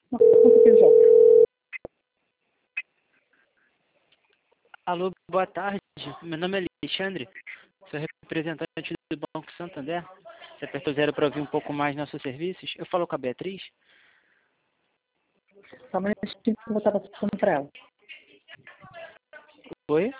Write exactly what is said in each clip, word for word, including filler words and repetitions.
Não, conta aqui já. Alô, boa tarde. Meu nome é Alexandre, sou representante do Banco Santander. Você apertou zero para ouvir um pouco mais nossos serviços. Eu falo com a Beatriz. Só mais que eu vou estar passando para ela. Oi?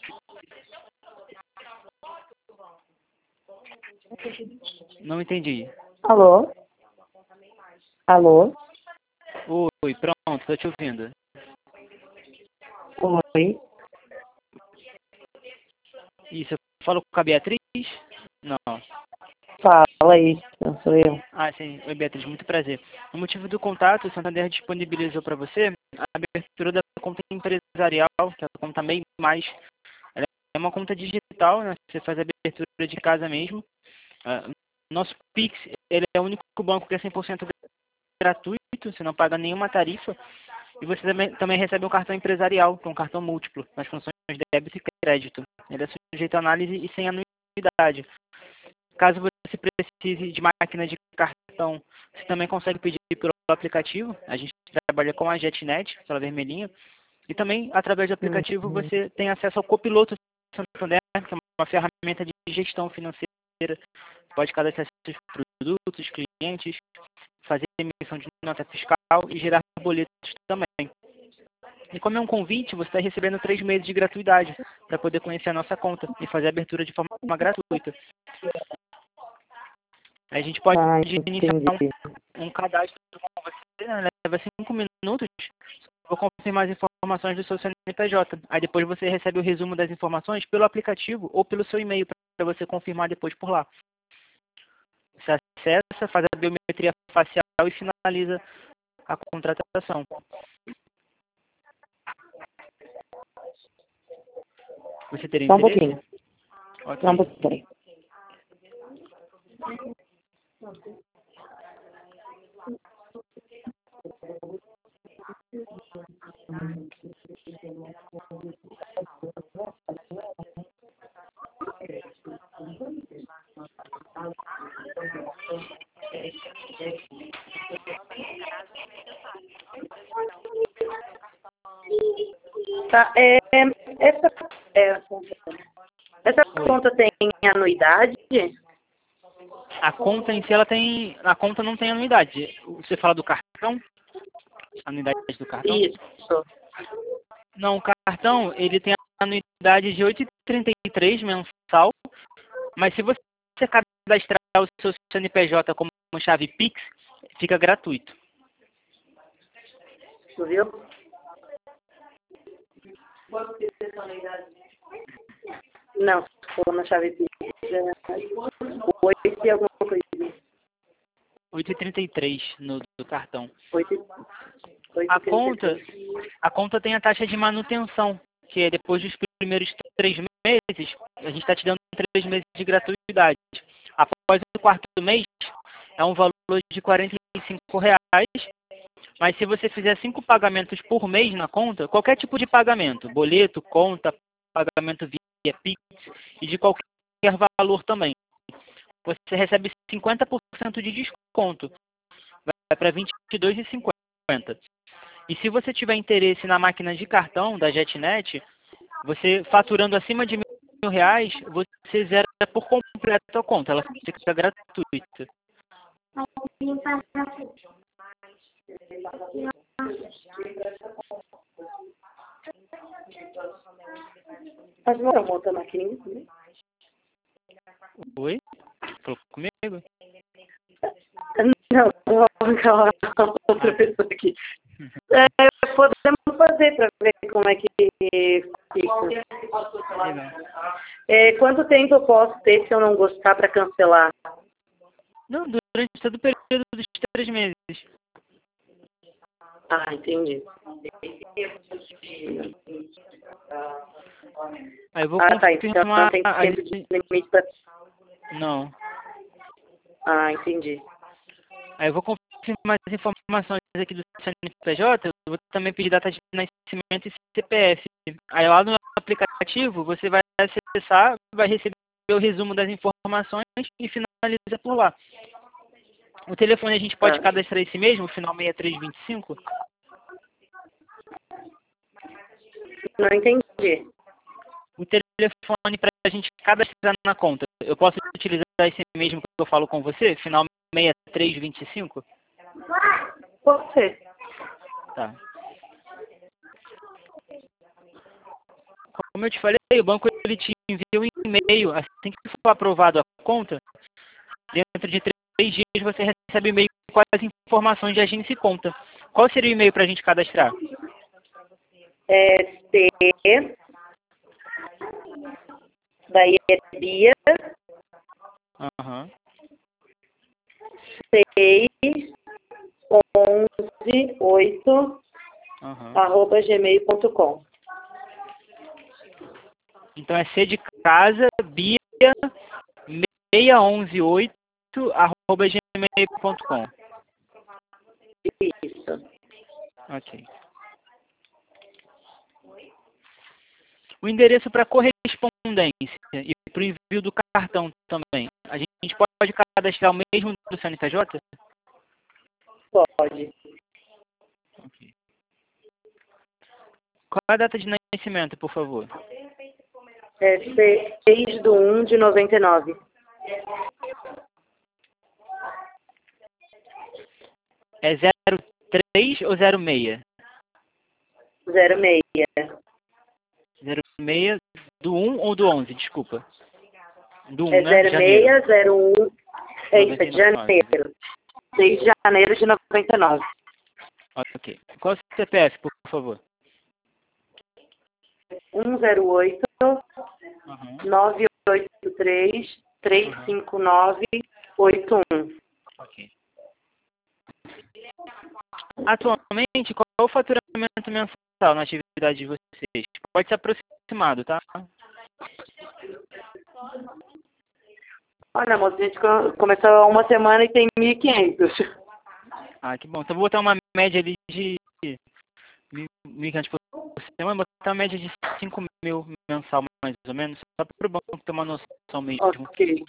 Não entendi. Alô? Alô? Oi, pronto, estou te ouvindo. Oi? Isso, eu falo com a Beatriz? Não. Fala isso, sou eu. Ah, sim. Oi, Beatriz, muito prazer. O motivo do contato, o Santander disponibilizou para você a abertura da conta empresarial, que é a conta MEI Mais. Ela é uma conta digital, né? Você faz a abertura de casa mesmo. Uh, nosso Pix, ele é o único banco que é cem por cento gratuito, você não paga nenhuma tarifa. E você também, também recebe um cartão empresarial, que é um cartão múltiplo, nas funções de débito e crédito. Ele é sujeito a análise e sem anuidade. Caso você precise de máquina de cartão, você também consegue pedir pelo aplicativo. A gente trabalha com a JetNet, aquela vermelhinha. E também, através do aplicativo, Uhum. você tem acesso ao copiloto Santander, que é uma ferramenta de gestão financeira. Pode cadastrar seus produtos, clientes, fazer emissão de nota fiscal e gerar boletos também. E como é um convite, você está recebendo três meses de gratuidade para poder conhecer a nossa conta e fazer a abertura de forma gratuita. A gente pode Ah, iniciar entendi. um, um cadastro com você, né? Leva cinco minutos. Vou confirmar as informações do seu C N P J. Aí depois você recebe o resumo das informações pelo aplicativo ou pelo seu e-mail para você confirmar depois por lá. Você acessa, faz a biometria facial e finaliza a contratação. Você teria Só um interesse? pouquinho. Ok. Só um pouquinho, peraí. Tá, é, essa, é, essa Oi. conta tem anuidade? A conta em si, ela tem... A conta não tem anuidade. Você fala do cartão? Anuidade do cartão? Isso. Não, o cartão, ele tem a anuidade de oito reais e trinta e três centavos mensal, mas se você cadastrar o seu C N P J como chave Pix, fica gratuito. Tu viu? Não, se for na chave Pix, é oito e alguma coisa. oito reais e trinta e três centavos no do cartão. oito, oito, A conta, a conta tem a taxa de manutenção, que é depois dos primeiros três meses, a gente está te dando três meses de gratuidade. Após o quarto mês, é um valor de quarenta e cinco reais, mas se você fizer cinco pagamentos por mês na conta, qualquer tipo de pagamento, boleto, conta, pagamento via Pix e de qualquer valor também, você recebe cinquenta por cento de desconto, vai para vinte e dois reais e cinquenta centavos. E se você tiver interesse na máquina de cartão da JetNet, você faturando acima de mil reais, você zera por completo a conta, ela fica gratuita. Faz uma outra maquininha também? Oi? Falou comigo? Não, aquela outra Ah, pessoa aqui. É, podemos fazer para ver como é que fica. legal. É, quanto tempo eu posso ter se eu não gostar para cancelar? Não, durante todo o período dos três meses. Ah, entendi. Aí eu vou Ah, tá. Então não confirmar... tem as- tempo de limite para... Não. Ah, entendi. Aí eu vou confirmar as informações aqui do C N P J, eu vou também pedir data de nascimento e C P F. Aí lá no aplicativo, você vai acessar, vai receber o resumo das informações e finaliza por lá. O telefone a gente pode Tá. cadastrar esse mesmo, final seis três dois cinco? Não entendi. O telefone para a gente cadastrar na conta, eu posso utilizar esse mesmo que eu falo com você, final seis três dois cinco? Pode ser. Tá. Como eu te falei, o banco ele te envia um e-mail, assim que for aprovado a conta, dentro de três dias você recebe e-mail com as informações de agência e conta. Qual seria o e-mail para a gente cadastrar? É C, daí é Bia, Aham. seis, onze, oito, Aham. arroba gmail ponto com. Então é C de casa, Bia, seis onze oito, arroba gmail ponto com. Isso. Ok. O endereço para correspondência e para o envio do cartão também. A gente pode cadastrar o mesmo do C N P J? Pode. Ok. Qual é a data de nascimento, por favor? É seis do um de noventa e nove. É zero três ou zero seis? zero seis. zero seis do um ou do onze, desculpa. Do um, É né? Janeiro. zero seis zero um. É isso, é de noventa e nove. janeiro. seis de janeiro de noventa e nove. Ok. Qual é o C P F, por favor? um zero oito, Uhum. nove oito três, três cinco nove, oito um. Ok. Atualmente, qual é o faturamento mensal na atividade de vocês? Pode ser aproximado, tá? Olha, moça, a gente co- começou há uma semana e tem mil e quinhentos. Ah, que bom. Então vou botar uma média ali de mil e quinhentos por semana, vou botar uma média de cinco mil mensal, mais ou menos, só para o banco ter uma noção mesmo. Ok.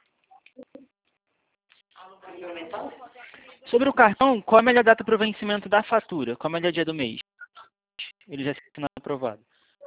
Sobre o cartão, qual é a melhor data para o vencimento da fatura? Qual é o melhor dia do mês? Ele já está aprovado.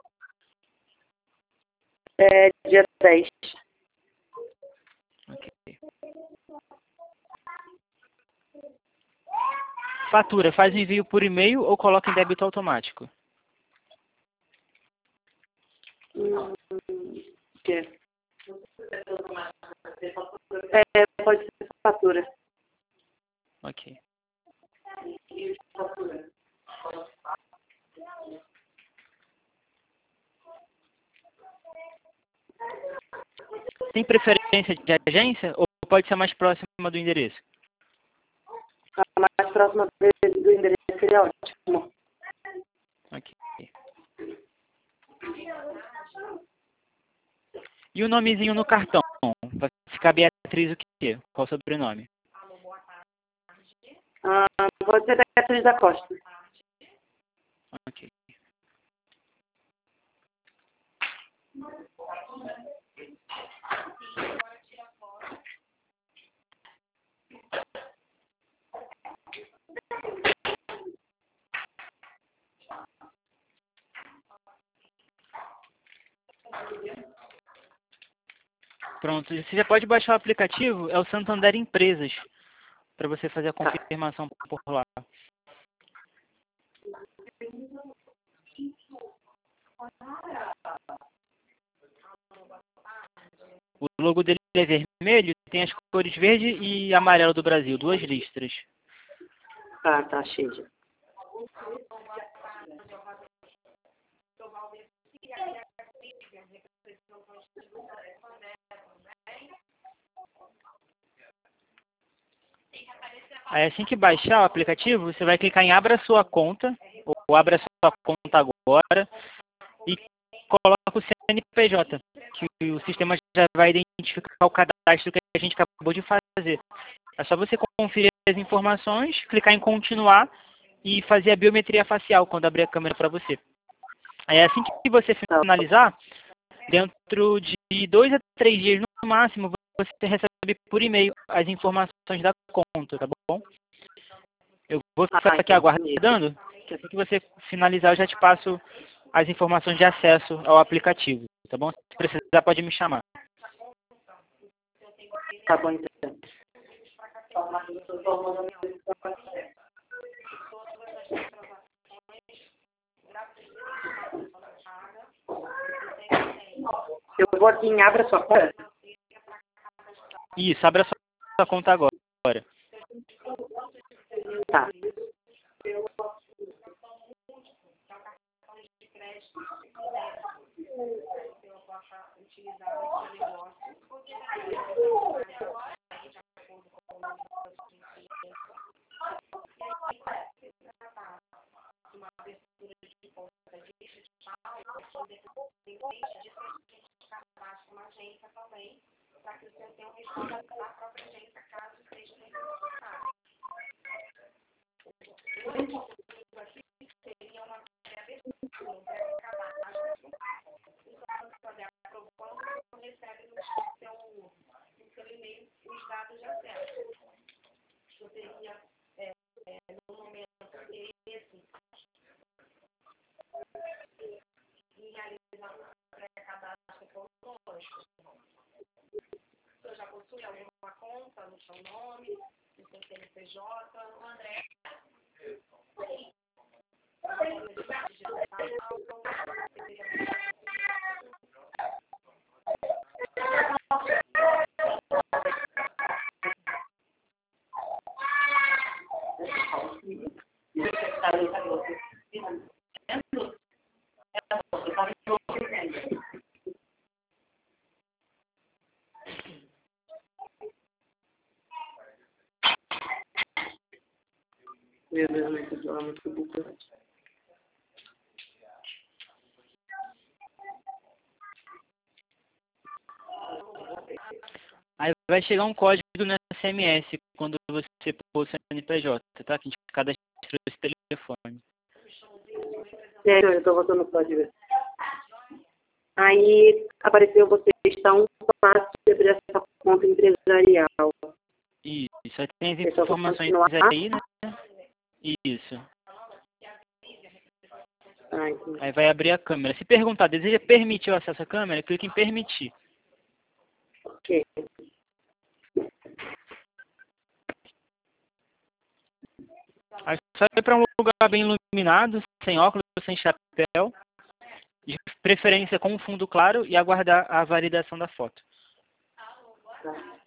É dia dez. Ok. Fatura, faz envio por e-mail ou coloca em débito automático? Hum, o quê? É, pode ser fatura. Ok. Tem preferência de agência ou pode ser mais próxima do endereço? A mais próxima do do endereço seria ótimo. Ok. E o nomezinho no cartão? Vai ficar Beatriz o quê? Qual o sobrenome? Ah, pode ser Beatriz da Costa. Ok. Pronto, você já pode baixar o aplicativo, é o Santander Empresas, para você fazer a confirmação por lá. O logo dele é vermelho, tem as cores verde e amarelo do Brasil, duas listras. Ah, tá, cheio. Aí assim que baixar o aplicativo, você vai clicar em Abra sua conta, ou Abra sua conta agora, e coloca o C N P J, que o sistema já vai identificar o cadastro que a gente acabou de fazer. É só você conferir as informações, clicar em continuar e fazer a biometria facial quando abrir a câmera para você. Aí assim que você finalizar, dentro de dois a três dias no máximo, você recebe receber por e-mail as informações da conta, tá bom? Eu vou ficar Ah, aqui então, aguardando, que assim que você finalizar eu já te passo as informações de acesso ao aplicativo, tá bom? Se precisar pode me chamar. Tá bom, então. Eu vou aqui em Abra Sua Conta. Isso, abra sua conta agora. Tá. Meu Deus, muito bom, muito bom. Aí vai chegar um código no S M S quando você pôr o C N P J, tá? Que a gente cadastra esse telefone. Sério, eu tô voltando no código. Aí apareceu vocês estão fácil de abrir essa conta empresarial. Isso, aí tem as Vocês só vão informações continuar? aí, né? Isso. Ah, entendi. Aí vai abrir a câmera. Se perguntar, deseja permitir o acesso à câmera, clique em permitir. Ok. Aí só ir para um lugar bem iluminado, sem óculos, sem chapéu, de preferência com um fundo claro e aguardar a validação da foto. Tá.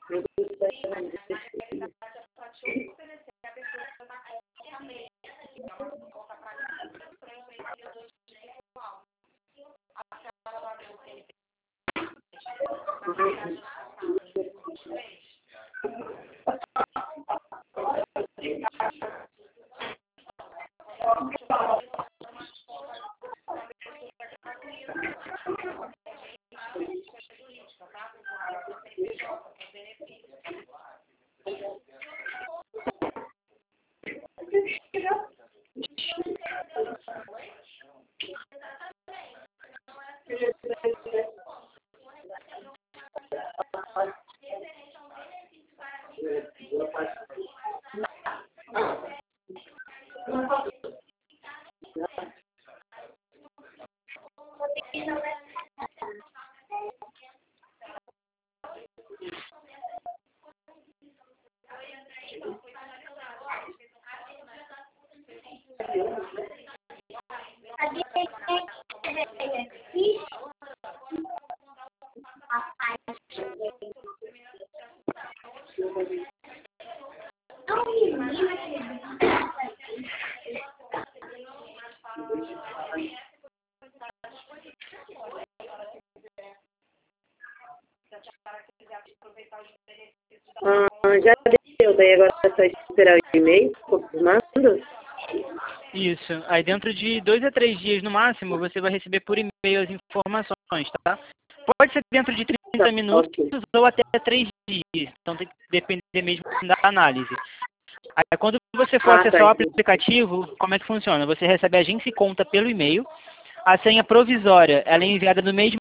Ah, já deu, daí agora é só esperar o e-mail confirmando. Isso. Aí dentro de dois a três dias no máximo, você vai receber por e-mail as informações, tá? Pode ser dentro de trinta minutos ou até três dias. Então tem que depender mesmo da análise. Aí quando você for Ah, acessar tá, o entendi. aplicativo, como é que funciona? Você recebe agência e conta pelo e-mail. A senha provisória, ela é enviada no mesmo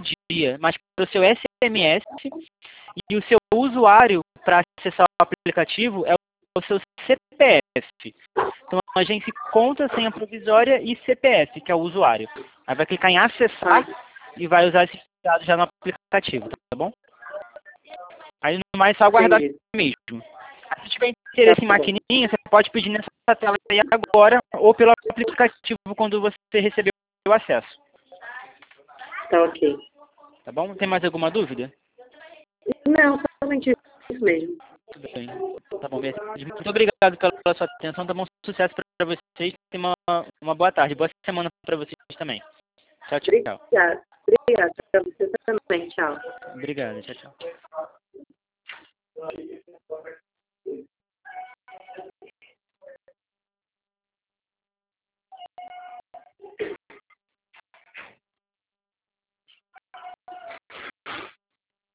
dia, mas para o seu S M S e o seu usuário para acessar o aplicativo é o seu C P F. Então a gente conta senha provisória e C P F, que é o usuário. Aí vai clicar em acessar e vai usar esses dados já no aplicativo, tá bom? Aí no mais só aguardar Entendi. mesmo. Se tiver interesse em maquininha, você pode pedir nessa tela aí agora ou pelo aplicativo quando você receber o acesso. Tá ok. Tá bom? Tem mais alguma dúvida? Não, somente isso mesmo. Tudo bem. Tá bom, Beatriz. Muito obrigado pela sua atenção. Tá bom? Sucesso para vocês. Tenha uma, uma boa tarde. Boa semana para vocês também. Tchau, tchau. Obrigada. Obrigada. Para você também. Tchau. Obrigado. Tchau, tchau.